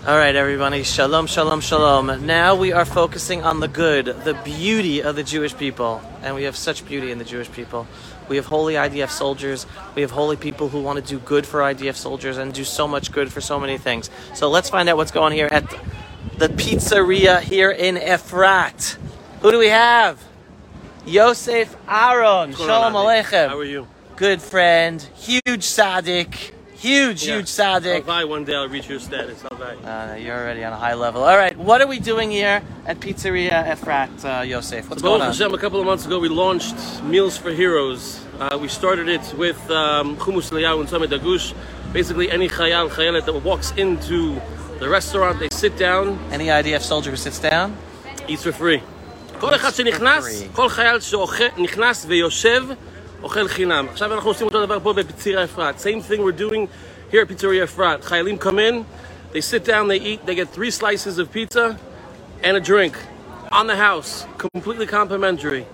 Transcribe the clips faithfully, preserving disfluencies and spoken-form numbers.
All right, everybody. Shalom, shalom, shalom. Now we are focusing on the good, the beauty of the Jewish people. And we have such beauty in the Jewish people. We have holy I D F soldiers. We have holy people who want to do good for I D F soldiers and do so much good for so many things. So let's find out what's going on here at the pizzeria here in Efrat. Who do we have? Yosef Aaron. Shalom Aleichem. How are you? Good friend. Huge tzaddik. Huge, yeah. huge tzaddik. I'll one day I'll reach your status. I'll uh, you're already on a high level. All right, what are we doing here at Pizzeria Efrat, uh, Yosef? What's so going on? Hashem, a couple of months ago, we launched Meals for Heroes. Uh, we started it with um, Chumus Eliyahu and Summit Dagush. Basically, any chayal, chayalet that walks into the restaurant, they sit down. Any I D F soldier who sits down? Eats for free. כל אחד שנכנס, כל חייל שנכנס ויושב, אוכל חינם. עכשיו אנחנו עושים אותו דבר פה בפיצריה אפרת. Same thing we're doing here at Pizzeria Efrat. חיילים come in, they sit down, they eat, they get three slices of pizza and a drink on the house, completely complimentary.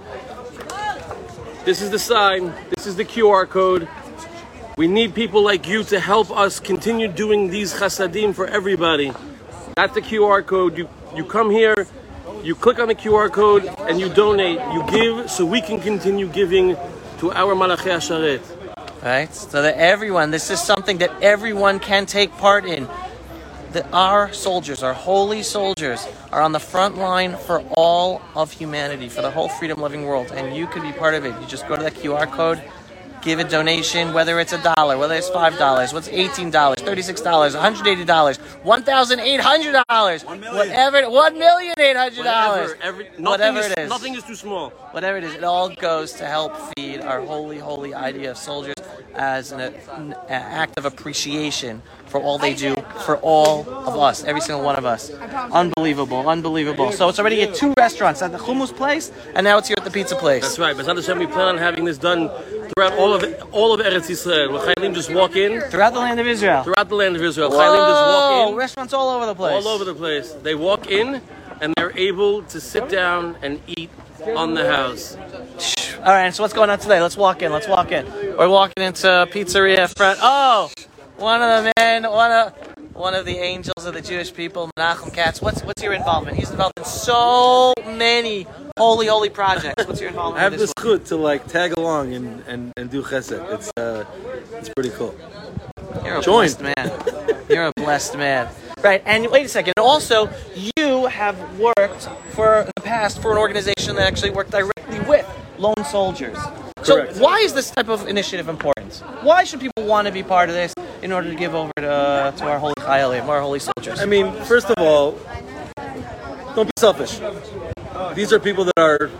This is the sign, this is the Q R code. We need people like you to help us continue doing these chasadim for everybody. That's the Q R code. You, you come here, you click on the Q R code and you donate, you give so we can continue giving to our Malachei HaSharet. Right? So that everyone, this is something that everyone can take part in. That our soldiers, our holy soldiers, are on the front line for all of humanity, for the whole freedom-loving world. And you could be part of it. You just go to that Q R code, give a donation, whether it's a dollar, whether it's five dollars, what's eighteen dollars, thirty-six dollars, one hundred eighty dollars, one thousand eight hundred dollars, whatever, one million eight hundred dollars, whatever, every, whatever is, it is. Nothing is too small. Whatever it is, it all goes to help feed our holy, holy I D F soldiers as an, an act of appreciation for all they do for all of us, every single one of us. Unbelievable, unbelievable. So it's already at two restaurants, at the hummus place, and now it's here at the pizza place. That's right. But we plan on having this done throughout all of all of Eretz Yisrael. Where Chaylim just walk in. Throughout the land of Israel. Throughout the land of Israel. Whoa, Chaylim just walk in. Restaurants all over the place. All over the place. They walk in, and they're able to sit down and eat on the house. All right, so what's going on today? Let's walk in. Let's walk in. We're walking into Pizzeria Efrat. Oh, one of the men, one of one of the angels of the Jewish people, Menachem Katz. What's what's your involvement? He's involved in so many holy, holy projects. What's your involvement? I have in this this chut to like tag along and, and, and do chesed. It's uh, it's pretty cool. You're a Join. blessed man. You're a blessed man. Right, and wait a second. Also, you have worked for in the past for an organization that actually worked directly with lone soldiers. Correct. So why is this type of initiative important? Why should people want to be part of this in order to give over to, to our holy chayalim, our holy soldiers? I mean, first of all, don't be selfish. These are people that are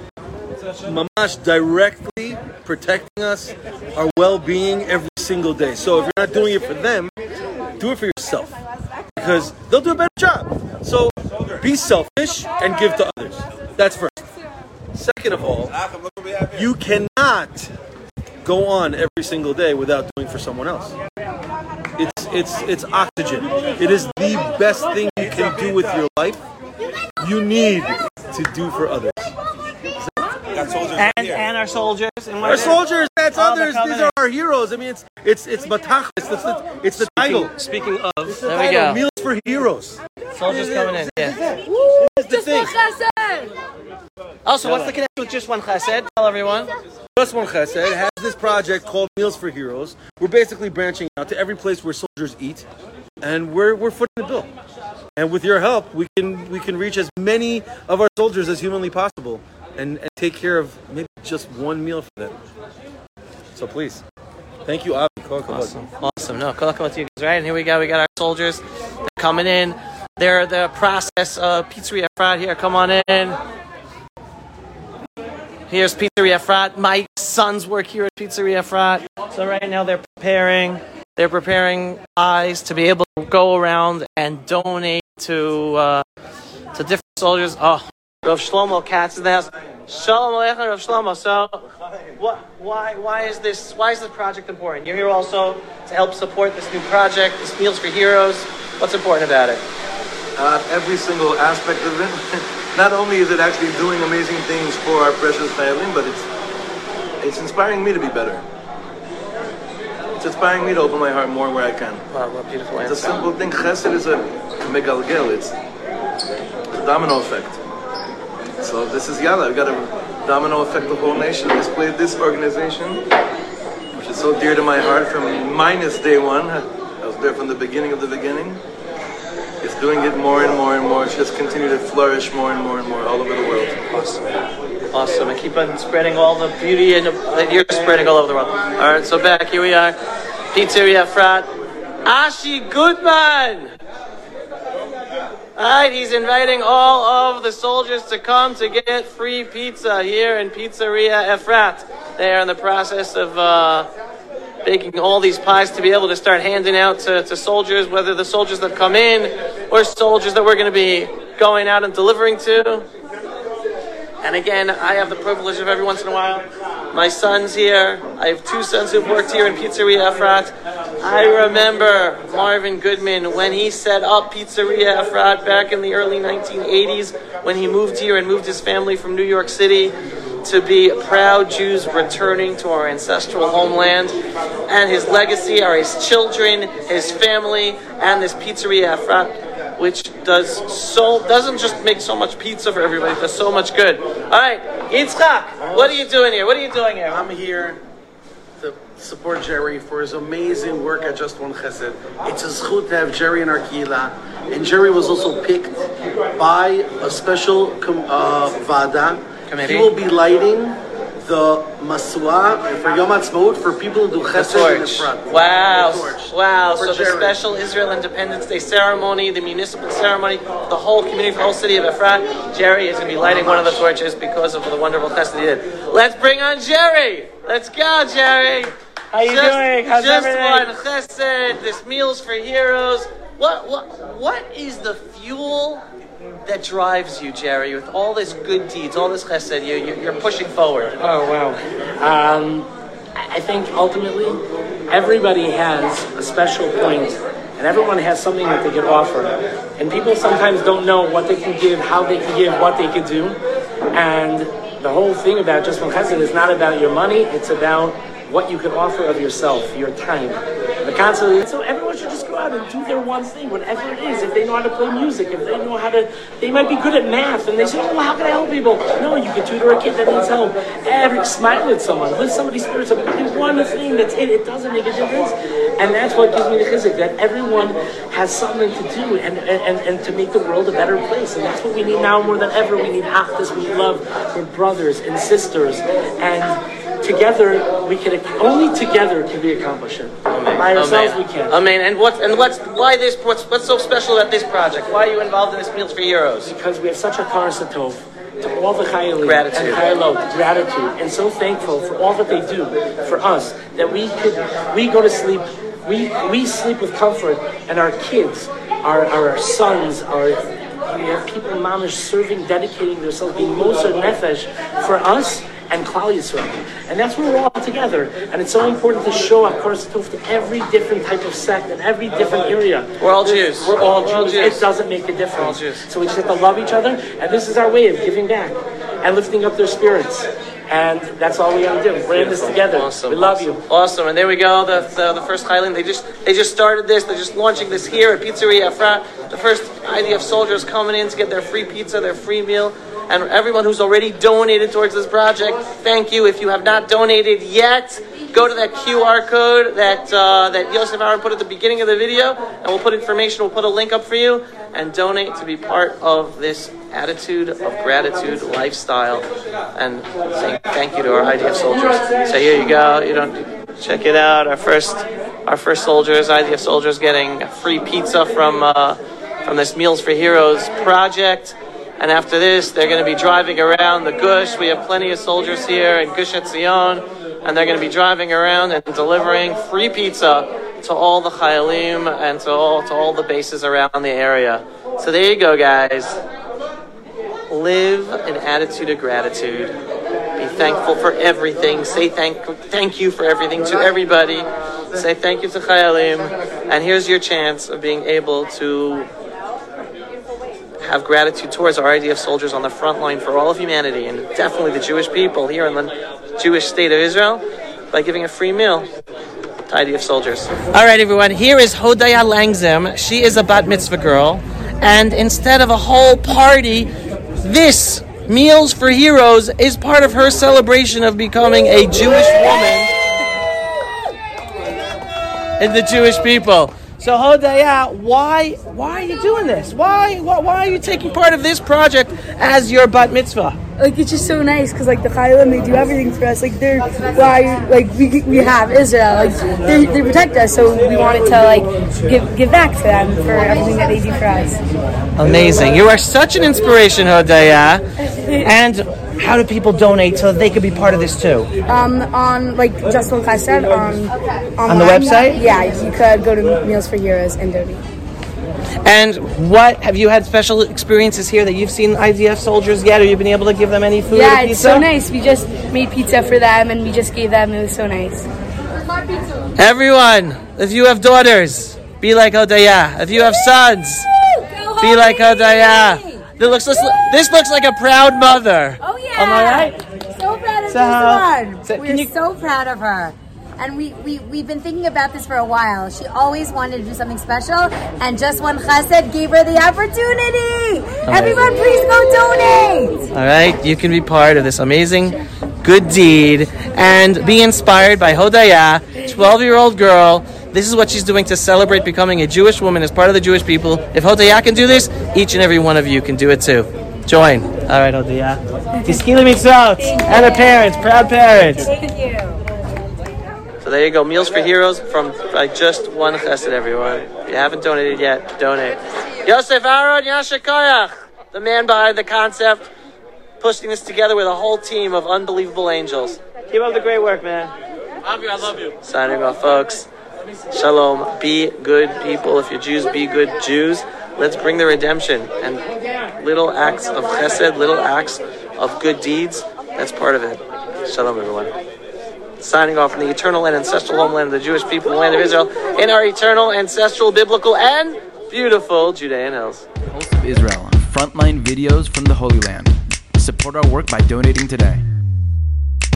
mamash directly protecting us, our well-being every single day. So if you're not doing it for them, do it for yourself. Because they'll do a better job. So be selfish and give to others. That's first. Second of all, you cannot go on every single day without doing for someone else. It's it's it's oxygen. It is the best thing you can do with your life. You need to do for others. And, and our soldiers. And Our soldiers, that's Oh, others. they're These coming are our heroes. I mean, it's it's it's matach. It's the it's the title. Speaking of, It's the There we title. go. Meals for Heroes. Soldiers coming in. Yeah. That's the thing. Also, what's the connection with just one chesed? Tell everyone. Just One Chesed has this project called Meals for Heroes. We're basically branching out to every place where soldiers eat, and we're we're footing the bill. And with your help, we can we can reach as many of our soldiers as humanly possible, and, and take care of maybe just one meal for them. So please, thank you, Avi. Kol hakavod. Awesome. Awesome. No, kol hakavod to you guys, right? And here we go. We got our soldiers. They're coming in. They're the process of Pizzeria Efrat here. Come on in. Here's Pizzeria Efrat. My sons work here at Pizzeria Efrat. So right now they're preparing. They're preparing eyes to be able to go around and donate to uh, to different soldiers. Oh, Rav Shlomo Katz in the house. Shalom Aleichem, Rav Shlomo. So, what? Why? Why is this? Why is this project important? You're here also to help support this new project, this Meals for Heroes. What's important about it? Uh, every single aspect of it. Not only is it actually doing amazing things for our precious Chayalim, but it's it's inspiring me to be better. it's inspiring me to open my heart more where I can. Wow, what a beautiful It's a answer. simple thing. Chesed is a megalgel. It's a domino effect. So this is Yalla. We've got to domino affect the whole nation. Let's play this organization, which is so dear to my heart from minus day one. I was there from the beginning of the beginning. It's doing it more and more and more. It's just continue to flourish more and more and more all over the world. Awesome. Awesome. And keep on spreading all the beauty and that you're spreading all over the world. All right, so back, here we are. Pizzeria Efrat. Ashi Goodman! All right, he's inviting all of the soldiers to come to get free pizza here in Pizzeria Efrat. They are in the process of uh, baking all these pies to be able to start handing out to, to soldiers, whether the soldiers that come in or soldiers that we're going to be going out and delivering to. And again, I have the privilege of every once in a while, my son's here. I have two sons who've worked here in Pizzeria Efrat. I remember Marvin Goodman when he set up Pizzeria Efrat back in the early nineteen eighties when he moved here and moved his family from New York City to be proud Jews returning to our ancestral homeland. And his legacy are his children, his family, and this Pizzeria Efrat, which does so doesn't just make so much pizza for everybody, it does so much good. All right, Yitzchak, what are you doing here? What are you doing here? I'm here to support Jerry for his amazing work at Just One Chesed. It's a zchut to have Jerry in our kehila, and Jerry was also picked by a special com- uh, vada. Committee. He will be lighting the masua for Yom Ha'atzmaut for people who do Chesed in the front. Wow, The torch. wow. For So the Jerry. special Israel Independence Day ceremony, the municipal ceremony, the whole community, the whole city of Efrat, Jerry is going to be lighting one of the torches because of the wonderful chesed he did. Let's bring on Jerry. Let's go, Jerry. How you just, doing? How's just everything? one chesed. This Meals for Heroes. What, what, what is the fuel that drives you, Jerry, with all this good deeds, all this chesed? You, you, you're pushing forward. Oh, wow. Um, I think ultimately everybody has a special point, and everyone has something that they can offer. And people sometimes don't know what they can give, how they can give, what they can do. And the whole thing about Just One Chesed is not about your money, it's about what you can offer of yourself, your time. The concept, so everyone should just go out and do their one thing, whatever it is. If they know how to play music, if they know how to, they might be good at math, and they say, oh, how can I help people? No, you can tutor a kid that needs help. Every, smile at someone, lift somebody's spirits up. Do one thing, that's it. It doesn't make a difference. And that's what gives me the chizuk, that everyone has something to do and, and, and to make the world a better place. And that's what we need now more than ever. We need achdus, we need love. We're brothers and sisters. And together, we can, only together can we accomplish it. Amen. By ourselves, Amen. we can't. Amen. And what? And what's? Why this? What's? What's so special about this project? Why are you involved in this Meals for Heroes? Because we have such a karsatov to all the chayalim Gratitude. and chayalot, gratitude, and so thankful for all that they do for us, that we could, we go to sleep, we we sleep with comfort, and our kids, our our sons, our we have people mamish serving, dedicating themselves, being moser nefesh for us and Klal Yisrael. And that's where we're all together. And it's so important to show a Karsatov to every different type of sect and every different area. We're all Jews. We're all We're all Jews. Jews. It doesn't make a difference. We're all Jews. So we just have to love each other. And this is our way of giving back and lifting up their spirits. And that's all we got to do. We're in this together. Awesome. We love awesome. you. Awesome. And there we go. The, the the first Highland. They just they just started this. They're just launching this here at Pizzeria Efrat. The first I D F soldiers coming in to get their free pizza, their free meal. And everyone who's already donated towards this project, thank you. If you have not donated yet, go to that Q R code that uh, that Yosef Aaron put at the beginning of the video, and we'll put information, we'll put a link up for you, and donate to be part of this attitude of gratitude lifestyle. And saying thank you to our I D F soldiers. So here you go. You don't check it out. Our first, our first soldiers, I D F soldiers, getting free pizza from uh, from this Meals for Heroes project. And after this, they're going to be driving around the Gush. We have plenty of soldiers here in Gush Etzion, and they're going to be driving around and delivering free pizza to all the Chayalim and to all to all the bases around the area. So there you go, guys. Live an attitude of gratitude. Be thankful for everything. Say thank thank you for everything to everybody. Say thank you to Chayalim. And here's your chance of being able to have gratitude towards our I D F soldiers on the front line for all of humanity, and definitely the Jewish people here in the Jewish state of Israel, by giving a free meal. to I D F soldiers. All right, everyone. Here is Hodaya Langzim. She is a bat mitzvah girl, and instead of a whole party, this Meals for Heroes is part of her celebration of becoming a Jewish woman in the Jewish people. So Hodaya, why why are you doing this? Why, why why are you taking part of this project as your bat mitzvah? Like, it's just so nice because, like, the Chaylim, they do everything for us. Like, they're why, like, we we have Israel. Like, they they protect us, so we wanted to, like, give give back to them for everything that they do for us. Amazing! You are such an inspiration, Hodaya. And how do people donate so that they could be part of this too? Um, on like Just One Chesed on online, on the website. Yeah, you could go to Meals for Heroes and donate. And what have you had special experiences here that you've seen I D F soldiers get, or you've been able to give them any food? Yeah, or pizza? It's so nice. We just made pizza for them, and we just gave them. It was so nice. Everyone, if you have daughters, be like Hodaya. If you have sons, be like Hodaya. This looks, this looks like a proud mother. Oh yeah. Am I right? So proud of So, this so one. We're you- so proud of her. And we, we, we've been thinking about this for a while. She always wanted to do something special, and Just One Chesed gave her the opportunity. Everyone, please go donate. All right, you can be part of this amazing good deed and be inspired by Hodaya, twelve-year-old girl. This is what she's doing to celebrate becoming a Jewish woman as part of the Jewish people. If Hodaya can do this, each and every one of you can do it too. Join. All right, Hodaya. Tiskili mitzvot and the parents, proud parents. Thank you. So there you go, Meals for Heroes from like Just One Chesed, everyone. If you haven't donated yet, donate. Yosef Aaron Yashikoyach, the man behind the concept, pushing this together with a whole team of unbelievable angels. Keep up the great work, man. Avi, I love you. Signing off, folks. Shalom. Be good people. If you're Jews, be good Jews. Let's bring the redemption and little acts of chesed, little acts of good deeds. That's part of it. Shalom, everyone. Signing off from the eternal and ancestral homeland of the Jewish people, the land of Israel, in our eternal, ancestral, biblical, and beautiful Judean hills. Pulse of Israel, frontline videos from the Holy Land. Support our work by donating today.